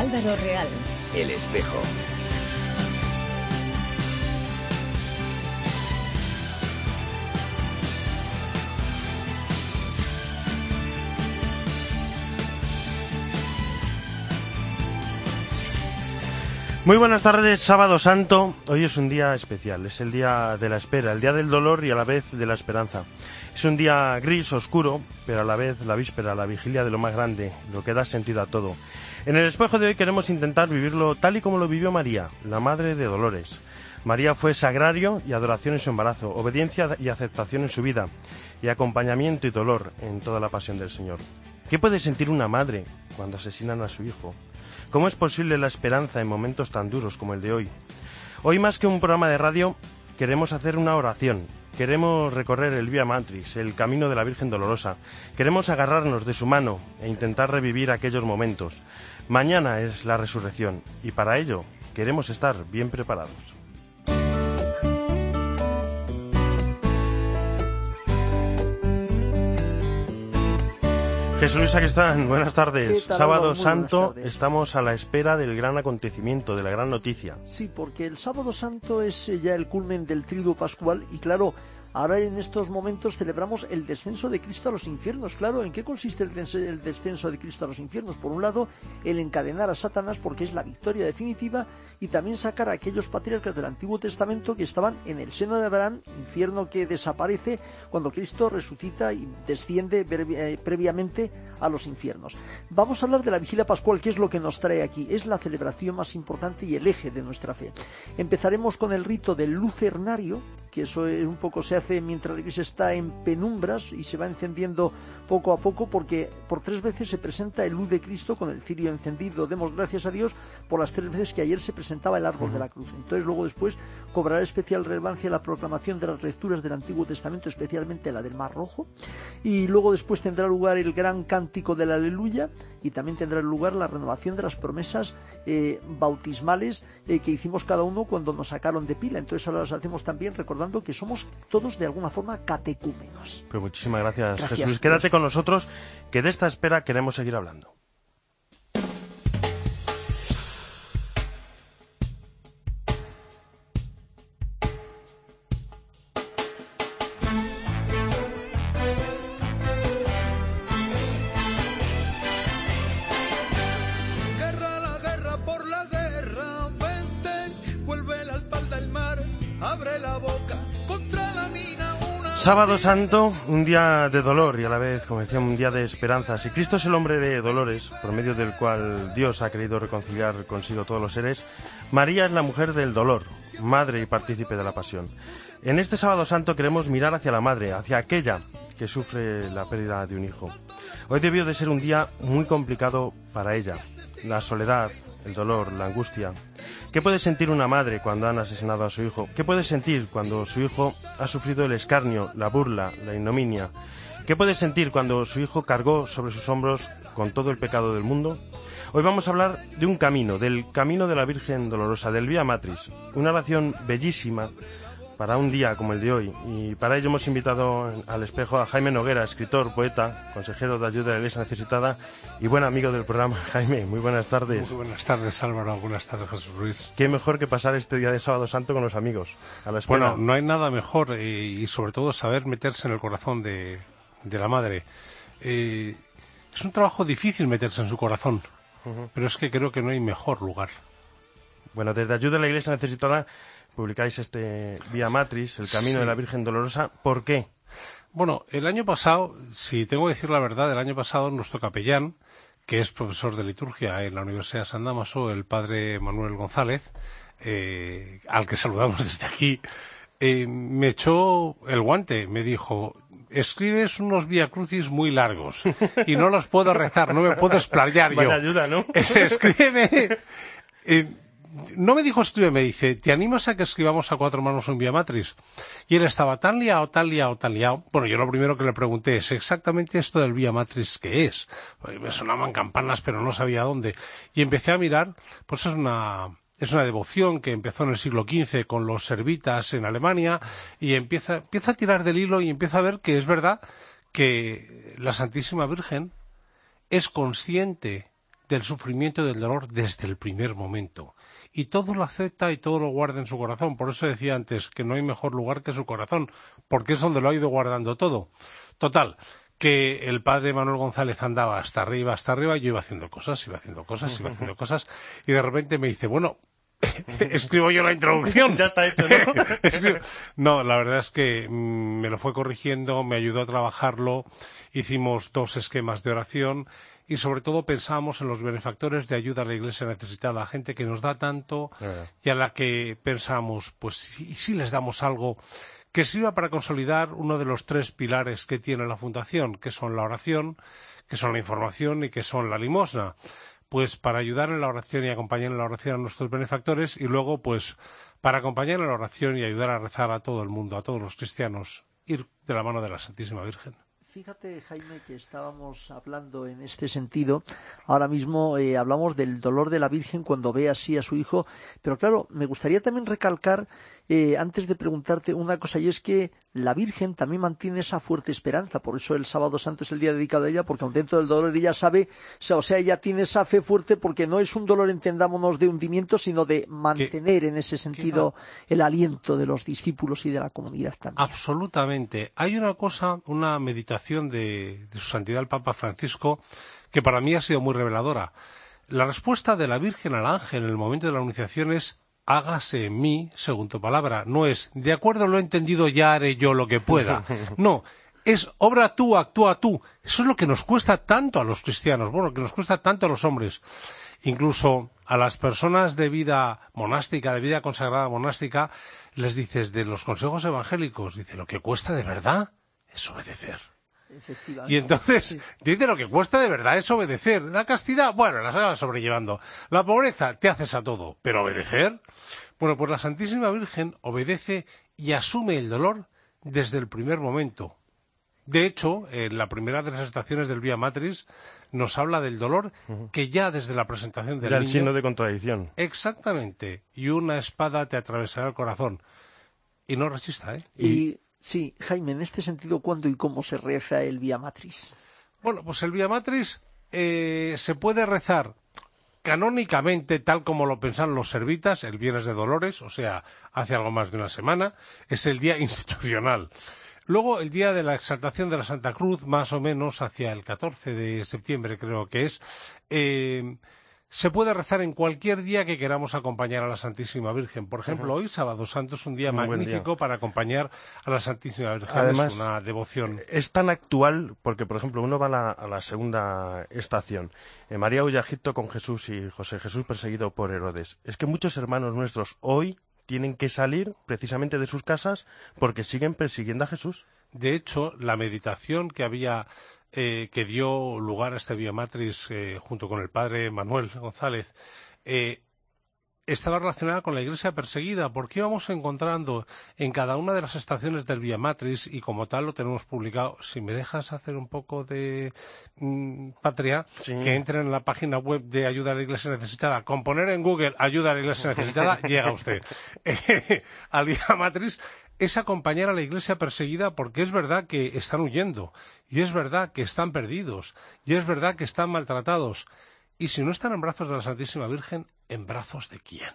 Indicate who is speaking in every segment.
Speaker 1: Álvaro Real.
Speaker 2: El espejo.
Speaker 3: Muy buenas tardes, Sábado Santo. Hoy es un día especial, es el día de la espera, el día del dolor y a la vez de la esperanza. Es un día gris, oscuro, pero a la vez la víspera, la vigilia de lo más grande, lo que da sentido a todo. En el espejo de hoy queremos intentar vivirlo tal y como lo vivió María, la madre de Dolores. María fue sagrario y adoración en su embarazo, obediencia y aceptación en su vida, y acompañamiento y dolor en toda la pasión del Señor. ¿Qué puede sentir una madre cuando asesinan a su hijo? ¿Cómo es posible la esperanza en momentos tan duros como el de hoy? Hoy, más que un programa de radio, queremos hacer una oración. Queremos recorrer el Vía Matriz, el camino de la Virgen Dolorosa. Queremos agarrarnos de su mano e intentar revivir aquellos momentos. Mañana es la resurrección y para ello queremos estar bien preparados. Jesús Luis Sacristán, buenas tardes. Sábado Santo, estamos a la espera del gran acontecimiento, de la gran noticia.
Speaker 4: Sí, porque el Sábado Santo es ya el culmen del Triduo Pascual y claro, ahora en estos momentos celebramos el descenso de Cristo a los infiernos. Claro, ¿en qué consiste el descenso de Cristo a los infiernos? Por un lado, el encadenar a Satanás porque es la victoria definitiva y también sacar a aquellos patriarcas del Antiguo Testamento que estaban en el seno de Abraham, infierno que desaparece cuando Cristo resucita y desciende previamente a los infiernos. Vamos a hablar de la Vigilia Pascual, que es lo que nos trae aquí. Es la celebración más importante y el eje de nuestra fe. Empezaremos con el rito del lucernario, que eso un poco se hace mientras la iglesia está en penumbras y se va encendiendo poco a poco, porque por 3 veces se presenta el luz de Cristo con el cirio encendido. Demos gracias a Dios por las 3 veces que ayer se presentaba el árbol de la cruz. Entonces luego después cobrará especial relevancia la proclamación de las lecturas del Antiguo Testamento, especialmente la del Mar Rojo, y luego después tendrá lugar el gran cántico del Aleluya y también tendrá lugar la renovación de las promesas bautismales que hicimos cada uno cuando nos sacaron de pila. Entonces ahora las hacemos también recordando que somos todos de alguna forma catecúmenos.
Speaker 3: Pues muchísimas gracias, Jesús. Quédate con nosotros, que de esta espera queremos seguir hablando. Sábado Santo, un día de dolor y a la vez, como decía, un día de esperanza. Si Cristo es el hombre de dolores, por medio del cual Dios ha querido reconciliar consigo todos los seres, María es la mujer del dolor, madre y partícipe de la pasión. En este Sábado Santo queremos mirar hacia la madre, hacia aquella que sufre la pérdida de un hijo. Hoy debió de ser un día muy complicado para ella. La soledad, el dolor, la angustia. ¿Qué puede sentir una madre cuando han asesinado a su hijo? ¿Qué puede sentir cuando su hijo ha sufrido el escarnio, la burla, la ignominia? ¿Qué puede sentir cuando su hijo cargó sobre sus hombros con todo el pecado del mundo? Hoy vamos a hablar de un camino, del camino de la Virgen Dolorosa, del Vía Matriz, una oración bellísima para un día como el de hoy, y para ello hemos invitado al espejo a Jaime Noguera, escritor, poeta, consejero de ayuda a la Iglesia necesitada y buen amigo del programa. Jaime, muy buenas tardes.
Speaker 5: Muy buenas tardes, Álvaro. Buenas tardes, Jesús Ruiz.
Speaker 3: Qué mejor que pasar este día de Sábado Santo con los amigos, a la espera.
Speaker 5: Bueno, no hay nada mejor y sobre todo saber meterse en el corazón de la madre. Es un trabajo difícil meterse en su corazón, pero es que creo que no hay mejor lugar.
Speaker 3: Bueno, desde Ayuda a la Iglesia Necesitada publicáis este Vía Matriz, el camino de la Virgen Dolorosa. ¿Por qué?
Speaker 5: Bueno, el año pasado, si tengo que decir la verdad, el año pasado nuestro capellán, que es profesor de liturgia en la Universidad de San Dámaso, el padre Manuel González, al que saludamos desde aquí, me echó el guante, me dijo: escribes unos Vía Crucis muy largos y no los puedo rezar, no me puedo explayar yo.
Speaker 3: Buena ayuda, ¿no?
Speaker 5: Escríbeme. No me dijo escríbeme, dice, ¿te animas a que escribamos a 4 manos un Vía Matriz? Y él estaba tan liado. Bueno, yo lo primero que le pregunté es exactamente esto del Vía Matriz, ¿qué es? Pues me sonaban campanas, pero no sabía dónde. Y empecé a mirar, pues es una devoción que empezó en el siglo XV con los servitas en Alemania, y empieza a tirar del hilo y empieza a ver que es verdad que la Santísima Virgen es consciente del sufrimiento y del dolor desde el primer momento. Y todo lo acepta y todo lo guarda en su corazón. Por eso decía antes que no hay mejor lugar que su corazón, porque es donde lo ha ido guardando todo. Total, que el padre Manuel González andaba hasta arriba, y yo iba haciendo cosas, y de repente me dice, bueno, escribo yo la introducción.
Speaker 3: Ya está hecho, ¿no?
Speaker 5: No, la verdad es que me lo fue corrigiendo, me ayudó a trabajarlo, hicimos 2 esquemas de oración y sobre todo pensábamos en los benefactores de ayuda a la Iglesia necesitada, gente que nos da tanto y a la que pensamos, pues si les damos algo que sirva para consolidar uno de los 3 pilares que tiene la Fundación, que son la oración, que son la información y que son la limosna. Pues para ayudar en la oración y acompañar en la oración a nuestros benefactores y luego pues para acompañar en la oración y ayudar a rezar a todo el mundo, a todos los cristianos, ir de la mano de la Santísima Virgen.
Speaker 4: Fíjate, Jaime, que estábamos hablando en este sentido. Ahora mismo hablamos del dolor de la Virgen cuando ve así a su hijo. Pero claro, me gustaría también recalcar, antes de preguntarte una cosa, y es que la Virgen también mantiene esa fuerte esperanza. Por eso el Sábado Santo es el día dedicado a ella, porque aun dentro del dolor ella sabe, o sea, ella tiene esa fe fuerte porque no es un dolor, entendámonos, de hundimiento, sino de mantener en ese sentido el aliento de los discípulos y de la comunidad también.
Speaker 5: Absolutamente. Hay una cosa, una meditación de su santidad el Papa Francisco, que para mí ha sido muy reveladora. La respuesta de la Virgen al ángel en el momento de la anunciación es: hágase en mí según tu palabra. No es, de acuerdo, lo he entendido, ya haré yo lo que pueda. No, es obra tú, actúa tú. Eso es lo que nos cuesta tanto a los cristianos, bueno, que nos cuesta tanto a los hombres. Incluso a las personas de vida monástica, de vida consagrada monástica, les dices de los consejos evangélicos, dice, lo que cuesta de verdad es obedecer. Y entonces dice, lo que cuesta de verdad es obedecer. La castidad, bueno, la vas sobrellevando. La pobreza, te haces a todo. Pero obedecer, bueno, pues la Santísima Virgen obedece y asume el dolor desde el primer momento. De hecho, en la primera de las estaciones del Vía Matris nos habla del dolor que ya desde la presentación del niño...
Speaker 3: el signo de contradicción.
Speaker 5: Exactamente. Y una espada te atravesará el corazón. Y no resista, ¿eh?
Speaker 4: Y sí, Jaime, en este sentido, ¿cuándo y cómo se reza el Vía Matris?
Speaker 5: Bueno, pues el Vía Matris se puede rezar canónicamente tal como lo pensaron los servitas, el Viernes de Dolores, o sea, hace algo más de una semana, es el día institucional. Luego, el día de la exaltación de la Santa Cruz, más o menos hacia el 14 de septiembre creo que es, se puede rezar en cualquier día que queramos acompañar a la Santísima Virgen. Por ejemplo, hoy, Sábado Santo, es un día magnífico para acompañar a la Santísima Virgen.
Speaker 3: Además,
Speaker 5: es una devoción.
Speaker 3: Es tan actual porque, por ejemplo, uno va a la segunda estación. María huye a Egipto con Jesús y José Jesús perseguido por Herodes. Es que muchos hermanos nuestros hoy tienen que salir precisamente de sus casas porque siguen persiguiendo a Jesús.
Speaker 5: De hecho, la meditación que había... que dio lugar a este Vía Matris junto con el padre Manuel González, estaba relacionada con la Iglesia perseguida, porque íbamos encontrando en cada una de las estaciones del Vía Matris, y como tal lo tenemos publicado. Si me dejas hacer un poco de patria, sí, que entren en la página web de Ayuda a la Iglesia Necesitada, con poner en Google Ayuda a la Iglesia Necesitada, llega usted al Vía Matris. Es acompañar a la Iglesia perseguida, porque es verdad que están huyendo, y es verdad que están perdidos, y es verdad que están maltratados. Y si no están en brazos de la Santísima Virgen, ¿en brazos de quién?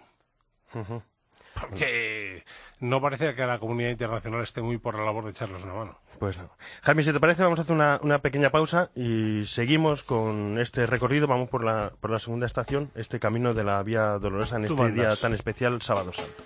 Speaker 5: Porque no parece que la comunidad internacional esté muy por la labor de echarles una mano.
Speaker 3: Pues no. Jaime, si te parece, vamos a hacer una pequeña pausa y seguimos con este recorrido. Vamos por la segunda estación, este camino de la Vía Dolorosa en este día tan especial, Sábado Santo.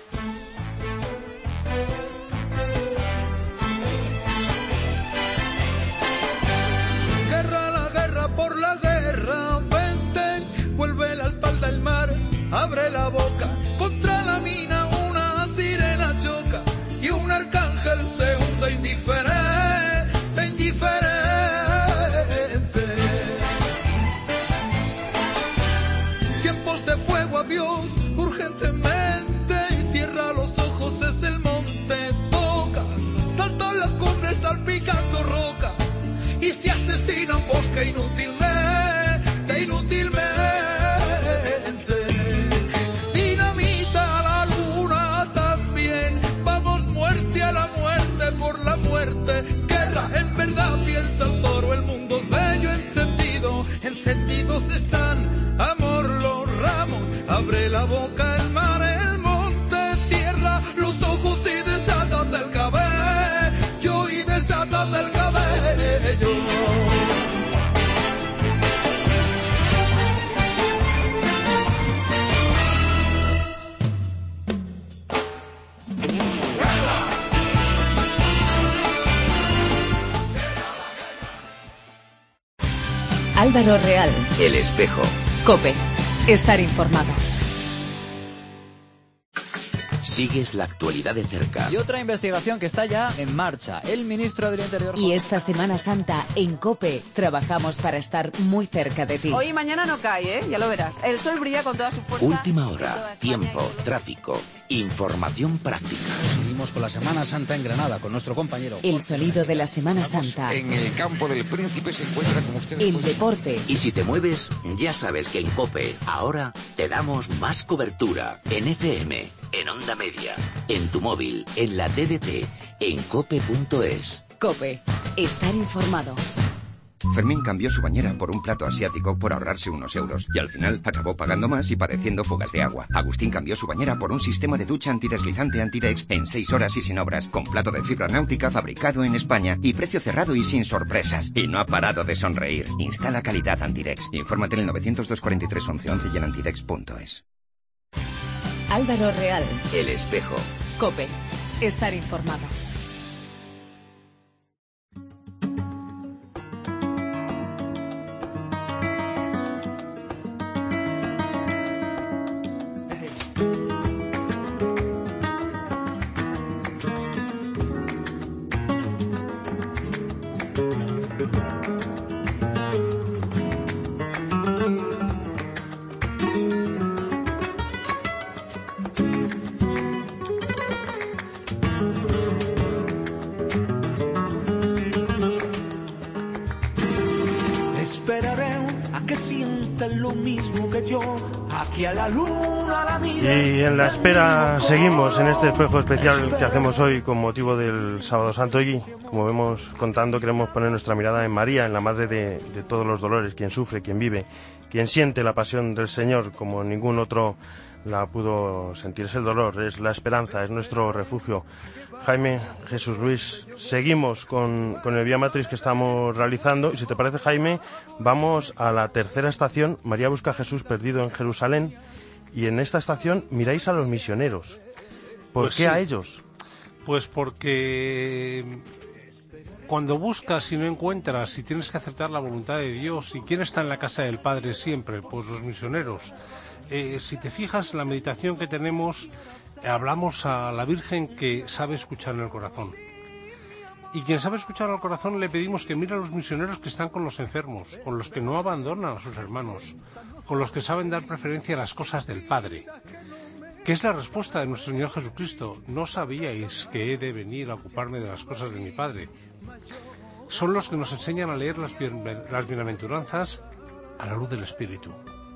Speaker 1: Abre la boca, contra la mina una sirena choca y un arcángel se hunde indiferente, indiferente. Tiempos de fuego a Dios urgentemente, cierra los ojos, es el monte, toca, saltan las cumbres salpicando roca y se asesinan bosque inútilmente, inútilmente. Guerra, en verdad piensa el toro, el mundo es bello encendido, encendidos están atas del cabello.
Speaker 2: Álvaro Real.
Speaker 6: El Espejo.
Speaker 2: COPE. Estar informado.
Speaker 6: Sigues la actualidad de cerca.
Speaker 7: Y otra investigación que está ya en marcha. El ministro del Interior...
Speaker 2: Y esta Semana Santa, en COPE, trabajamos para estar muy cerca de ti.
Speaker 8: Hoy y mañana no cae, ¿eh? Ya lo verás. El sol brilla con toda su fuerza.
Speaker 6: Última hora, tiempo, tráfico, información práctica.
Speaker 7: Seguimos con la Semana Santa en Granada con nuestro compañero...
Speaker 2: El sonido de la Semana Santa.
Speaker 9: En el campo del Príncipe se encuentra, como ustedes...
Speaker 2: El deporte.
Speaker 6: Y si te mueves, ya sabes que en COPE ahora te damos más cobertura. En FM, en Onda Media, en tu móvil, en la TDT, en cope.es.
Speaker 2: COPE. Estar informado.
Speaker 9: Fermín cambió su bañera por un plato asiático por ahorrarse unos euros y al final acabó pagando más y padeciendo fugas de agua. Agustín cambió su bañera por un sistema de ducha antideslizante Antidex en 6 horas y sin obras, con plato de fibra náutica fabricado en España y precio cerrado y sin sorpresas. Y no ha parado de sonreír. Instala calidad Antidex. Infórmate en el 900-243-1111 y en antidex.es.
Speaker 2: Álvaro Real.
Speaker 6: El Espejo.
Speaker 2: COPE. Estar informado.
Speaker 3: Y en la espera seguimos en este espejo especial que hacemos hoy con motivo del Sábado Santo y, como vemos contando, queremos poner nuestra mirada en María, en la madre de todos los dolores, quien sufre, quien vive, quien siente la pasión del Señor como ningún otro la pudo sentir. Es el dolor, es la esperanza, es nuestro refugio. Jaime, Jesús Luis, seguimos con el Vía Matriz que estamos realizando y si te parece, Jaime, vamos a la tercera estación. María busca a Jesús perdido en Jerusalén y en esta estación miráis a los misioneros. ¿Por qué sí a ellos?
Speaker 5: Pues porque cuando buscas y no encuentras y tienes que aceptar la voluntad de Dios, ¿y quién está en la casa del Padre siempre? Pues los misioneros. Si te fijas en la meditación que tenemos, hablamos a la Virgen que sabe escuchar en el corazón. Y quien sabe escuchar al corazón le pedimos que mire a los misioneros que están con los enfermos, con los que no abandonan a sus hermanos, con los que saben dar preferencia a las cosas del Padre. ¿Qué es la respuesta de nuestro Señor Jesucristo? ¿No sabíais que he de venir a ocuparme de las cosas de mi Padre? Son los que nos enseñan a leer las bienaventuranzas a la luz del Espíritu.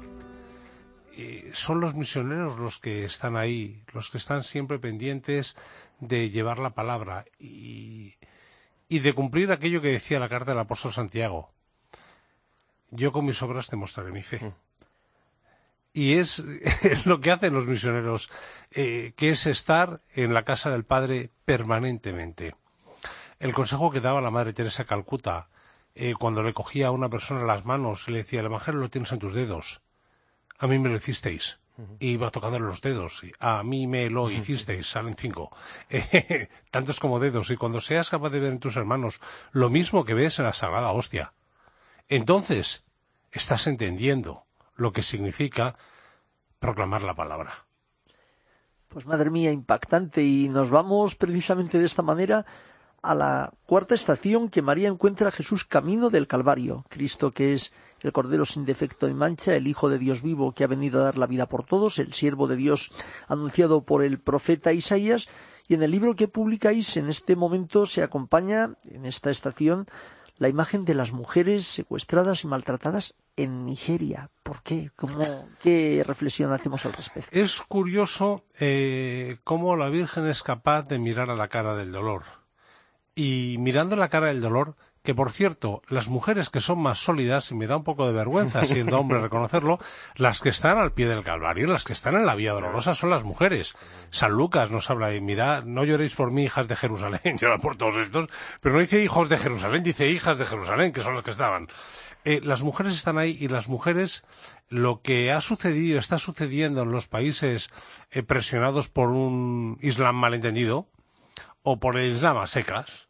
Speaker 5: Son los misioneros los que están ahí, los que están siempre pendientes de llevar la palabra y de cumplir aquello que decía la carta del apóstol Santiago. Yo con mis obras te mostraré mi fe. Y es lo que hacen los misioneros, que es estar en la casa del Padre permanentemente. El consejo que daba la Madre Teresa de Calcuta, cuando le cogía a una persona las manos y le decía, el Evangelio lo tienes en tus dedos. A mí me lo hicisteis. Y iba tocándole los dedos. A mí me lo hicisteis. Salen 5. Tantos como dedos. Y cuando seas capaz de ver en tus hermanos lo mismo que ves en la Sagrada Hostia, entonces estás entendiendo lo que significa proclamar la palabra.
Speaker 4: Pues madre mía, impactante. Y nos vamos precisamente de esta manera a la cuarta estación, que María encuentra a Jesús camino del Calvario. Cristo, que es el Cordero sin defecto ni mancha, el Hijo de Dios vivo que ha venido a dar la vida por todos, el siervo de Dios anunciado por el profeta Isaías. Y en el libro que publicáis en este momento se acompaña, en esta estación, la imagen de las mujeres secuestradas y maltratadas en Nigeria. ¿Por qué? ¿Qué reflexión hacemos al respecto?
Speaker 5: Es curioso cómo la Virgen es capaz de mirar a la cara del dolor. Y mirando la cara del dolor, que, por cierto, las mujeres que son más sólidas, y me da un poco de vergüenza siendo hombre reconocerlo, las que están al pie del Calvario, las que están en la vía dolorosa son las mujeres. San Lucas nos habla de, mirad, no lloréis por mí, hijas de Jerusalén, llorad por todos estos, pero no dice hijos de Jerusalén, dice hijas de Jerusalén, que son las que estaban. Las mujeres están ahí, y las mujeres, lo que ha sucedido, está sucediendo en los países presionados por un Islam malentendido, o por el Islam a secas,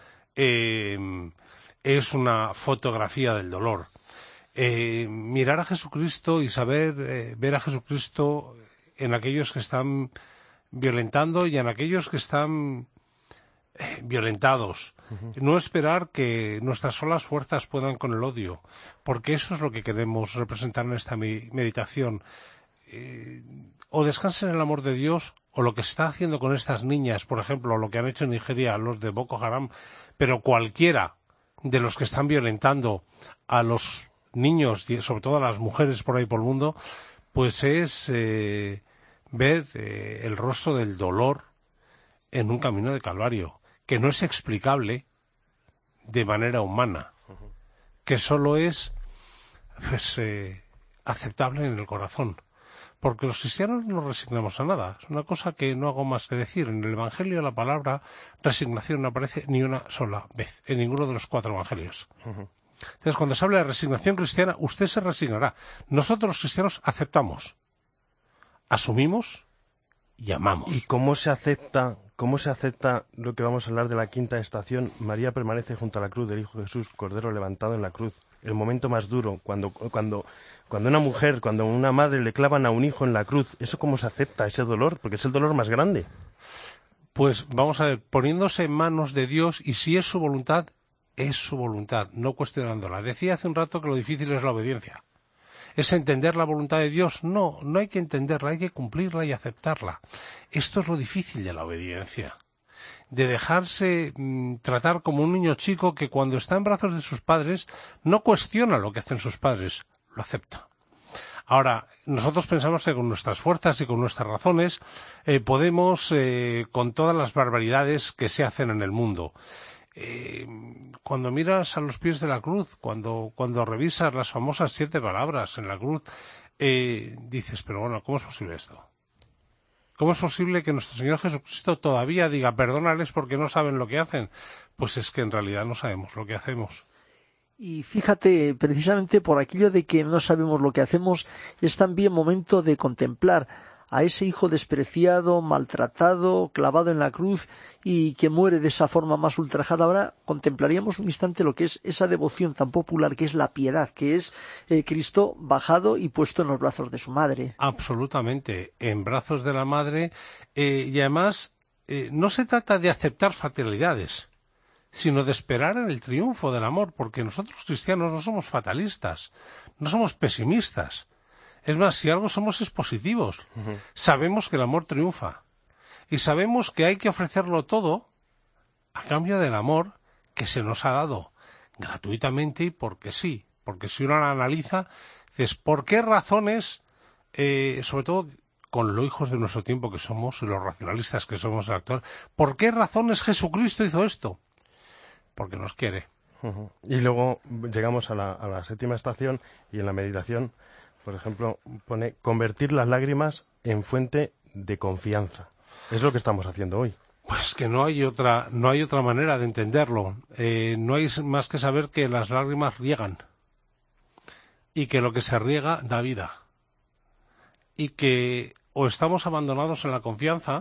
Speaker 5: es una fotografía del dolor. Mirar a Jesucristo y saber ver a Jesucristo en aquellos que están violentando y en aquellos que están violentados. No esperar que nuestras solas fuerzas puedan con el odio, porque eso es lo que queremos representar en esta meditación. O descansen en el amor de Dios, o lo que está haciendo con estas niñas, por ejemplo, lo que han hecho en Nigeria los de Boko Haram, pero cualquiera de los que están violentando a los niños y sobre todo a las mujeres por ahí por el mundo, pues es ver el rostro del dolor en un camino de calvario, que no es explicable de manera humana, que solo es pues, aceptable en el corazón. Porque los cristianos no nos resignamos a nada. Es una cosa que no hago más que decir. En el Evangelio la palabra resignación no aparece ni una sola vez, en ninguno de los 4 evangelios. Entonces, cuando se habla de resignación cristiana, usted se resignará. Nosotros los cristianos aceptamos, asumimos y amamos.
Speaker 3: ¿Y cómo se acepta lo que vamos a hablar de la quinta estación? María permanece junto a la cruz del Hijo Jesús, Cordero levantado en la cruz. El momento más duro, cuando una mujer, cuando una madre le clavan a un hijo en la cruz, ¿eso cómo se acepta, ese dolor? Porque es el dolor más grande.
Speaker 5: Pues vamos a ver, poniéndose en manos de Dios, y si es su voluntad, no cuestionándola. Decía hace un rato que lo difícil es la obediencia. ¿Es entender la voluntad de Dios? No hay que entenderla, hay que cumplirla y aceptarla. Esto es lo difícil de la obediencia. De dejarse tratar como un niño chico que cuando está en brazos de sus padres no cuestiona lo que hacen sus padres, lo acepta. Ahora, nosotros pensamos que con nuestras fuerzas y con nuestras razones podemos, con todas las barbaridades que se hacen en el mundo. Cuando miras a los pies de la cruz, cuando revisas las famosas 7 palabras en la cruz, dices, pero bueno, ¿cómo es posible esto? ¿Cómo es posible que nuestro Señor Jesucristo todavía diga perdónales porque no saben lo que hacen? Pues es que en realidad no sabemos lo que hacemos.
Speaker 4: Y fíjate, precisamente por aquello de que no sabemos lo que hacemos, es también momento de contemplar a ese hijo despreciado, maltratado, clavado en la cruz y que muere de esa forma más ultrajada. Ahora contemplaríamos un instante lo que es esa devoción tan popular que es la piedad, que es Cristo bajado y puesto en los brazos de su madre.
Speaker 5: Absolutamente, en brazos de la madre, y además no se trata de aceptar fatalidades, sino de esperar en el triunfo del amor, porque nosotros cristianos no somos fatalistas, no somos pesimistas. Es más, si algo somos es positivos. Sabemos que el amor triunfa. Y sabemos que hay que ofrecerlo todo a cambio del amor que se nos ha dado gratuitamente y porque sí. Porque si uno la analiza, dices, ¿por qué razones, sobre todo con los hijos de nuestro tiempo que somos, y los racionalistas que somos en el actual, ¿por qué razones Jesucristo hizo esto? Porque nos quiere.
Speaker 3: Y luego llegamos a la 7ª estación y en la meditación, por ejemplo, pone convertir las lágrimas en fuente de confianza. Es lo que estamos haciendo hoy.
Speaker 5: Pues que no hay otra manera de entenderlo. No hay más que saber que las lágrimas riegan y que lo que se riega da vida. Y que o estamos abandonados en la confianza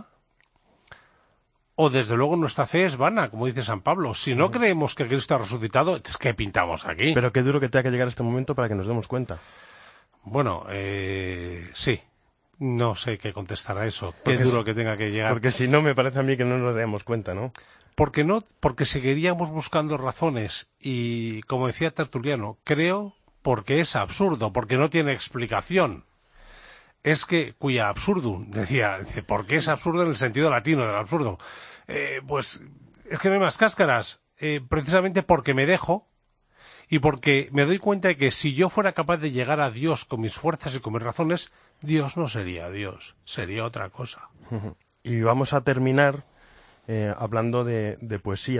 Speaker 5: o desde luego nuestra fe es vana, como dice San Pablo. Si no creemos que Cristo ha resucitado, ¿qué pintamos aquí?
Speaker 3: Pero qué duro que tenga que llegar este momento para que nos demos cuenta.
Speaker 5: Bueno, sí. No sé qué contestar a eso. Qué duro que tenga que llegar.
Speaker 3: Porque si no, me parece a mí que no nos damos cuenta, ¿no?
Speaker 5: Porque seguiríamos buscando razones. Y, como decía Tertuliano, creo porque es absurdo, porque no tiene explicación. Es que, cuya absurdum, dice, ¿por qué es absurdo en el sentido latino del absurdo? Pues es que no hay más cáscaras. Precisamente porque me dejo. Y porque me doy cuenta de que si yo fuera capaz de llegar a Dios con mis fuerzas y con mis razones, Dios no sería Dios, sería otra cosa.
Speaker 3: Y vamos a terminar hablando de poesía,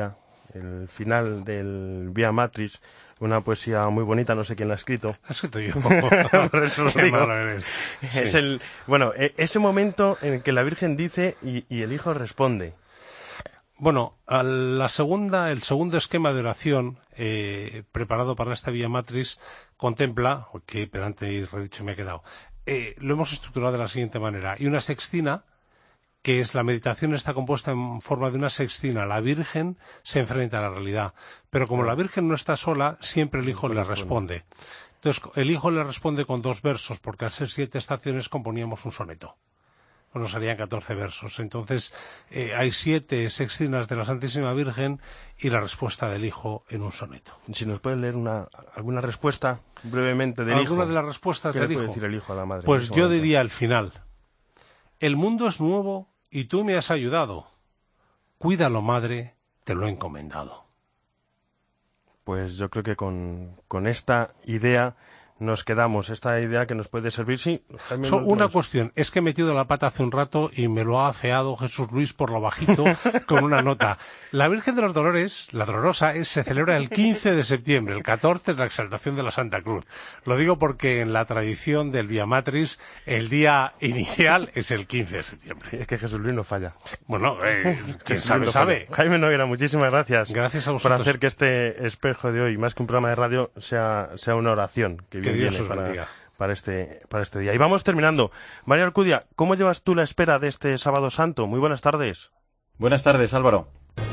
Speaker 3: el final del Vía Matriz, una poesía muy bonita, no sé quién la ha escrito.
Speaker 5: Ha escrito yo.
Speaker 3: Por eso lo digo.
Speaker 5: Sí.
Speaker 3: Es ese momento en el que la Virgen dice y el Hijo responde.
Speaker 5: Bueno, el segundo esquema de oración preparado para esta Vía Matriz contempla, que pedante y redicho me he quedado, lo hemos estructurado de la siguiente manera. Y una sextina, que es la meditación, está compuesta en forma de una sextina. La Virgen se enfrenta a la realidad, pero como la Virgen no está sola, siempre el Hijo le responde. Entonces, el Hijo le responde con 2 versos, porque al ser 7 estaciones componíamos un soneto. Bueno, serían 14 versos. Entonces, hay 7 sextinas de la Santísima Virgen y la respuesta del Hijo en un soneto.
Speaker 3: Si nos puede leer alguna respuesta brevemente del Hijo.
Speaker 5: ¿Alguna de las respuestas del Hijo?
Speaker 3: ¿Qué le puede decir el Hijo a la Madre?
Speaker 5: Pues yo diría al final: el mundo es nuevo y tú me has ayudado. Cuídalo, Madre, te lo he encomendado.
Speaker 3: Pues yo creo que con esta idea nos quedamos, esta idea que nos puede servir, sí.
Speaker 5: Una cuestión, es que he metido la pata hace un rato y me lo ha afeado Jesús Luis por lo bajito con una nota. La Virgen de los Dolores, la Dolorosa, se celebra el 15 de septiembre, el 14 es la exaltación de la Santa Cruz. Lo digo porque en la tradición del Vía Matriz el día inicial es el 15 de septiembre.
Speaker 3: Es que Jesús Luis no falla.
Speaker 5: Bueno, quien sabe, sabe.
Speaker 3: Jaime Noguera, muchísimas gracias.
Speaker 5: Gracias a vosotros.
Speaker 3: Por hacer que este espejo de hoy, más que un programa de radio, sea una oración. Que
Speaker 5: Dios os bendiga.
Speaker 3: Para este día. Y vamos terminando. María Alcudia, ¿cómo llevas tú la espera de este Sábado Santo? Muy buenas tardes.
Speaker 10: Buenas tardes, Álvaro.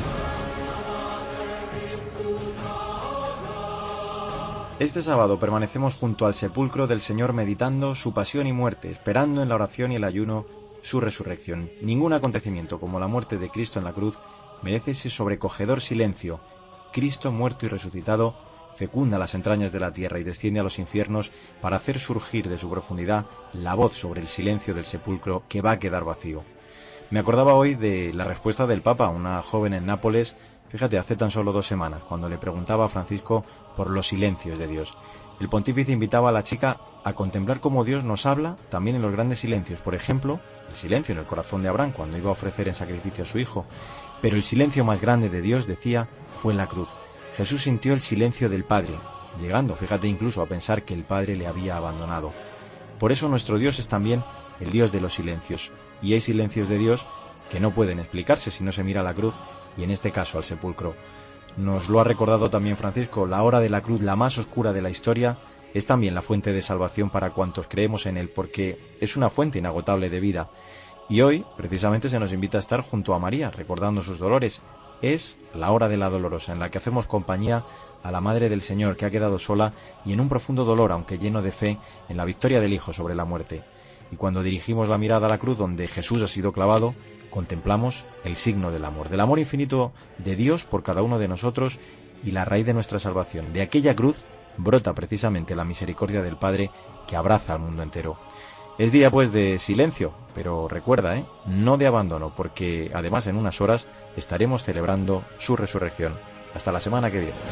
Speaker 10: Este sábado permanecemos junto al sepulcro del Señor meditando su pasión y muerte, esperando en la oración y el ayuno su resurrección. Ningún acontecimiento como la muerte de Cristo en la cruz merece ese sobrecogedor silencio. Cristo muerto y resucitado fecunda las entrañas de la tierra y desciende a los infiernos para hacer surgir de su profundidad la voz sobre el silencio del sepulcro que va a quedar vacío. Me acordaba hoy de la respuesta del Papa, una joven en Nápoles, fíjate, hace tan solo 2 semanas, cuando le preguntaba a Francisco por los silencios de Dios. El pontífice invitaba a la chica a contemplar cómo Dios nos habla también en los grandes silencios, por ejemplo, el silencio en el corazón de Abraham cuando iba a ofrecer en sacrificio a su hijo. Pero el silencio más grande de Dios, decía, fue en la cruz. Jesús sintió el silencio del Padre, llegando, fíjate, incluso a pensar que el Padre le había abandonado. Por eso nuestro Dios es también el Dios de los silencios, y hay silencios de Dios que no pueden explicarse si no se mira a la cruz, y en este caso al sepulcro. Nos lo ha recordado también Francisco, la hora de la cruz, la más oscura de la historia, es también la fuente de salvación para cuantos creemos en él, porque es una fuente inagotable de vida. Y hoy, precisamente, se nos invita a estar junto a María, recordando sus dolores. Es la hora de la dolorosa, en la que hacemos compañía a la Madre del Señor, que ha quedado sola y en un profundo dolor, aunque lleno de fe, en la victoria del Hijo sobre la muerte. Y cuando dirigimos la mirada a la cruz, donde Jesús ha sido clavado, contemplamos el signo del amor infinito de Dios por cada uno de nosotros y la raíz de nuestra salvación. De aquella cruz brota precisamente la misericordia del Padre que abraza al mundo entero. Es día pues de silencio, pero recuerda, no de abandono, porque además en unas horas estaremos celebrando su resurrección. Hasta la semana que viene.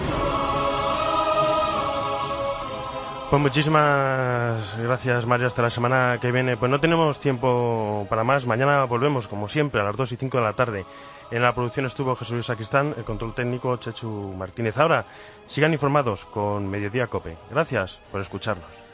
Speaker 3: Pues muchísimas gracias, María. Hasta la semana que viene. Pues no tenemos tiempo para más. Mañana volvemos, como siempre, a las 2 y 5 de la tarde. En la producción estuvo Jesús Luis Sacristán, el control técnico Chechu Martínez. Ahora, sigan informados con Mediodía COPE. Gracias por escucharnos.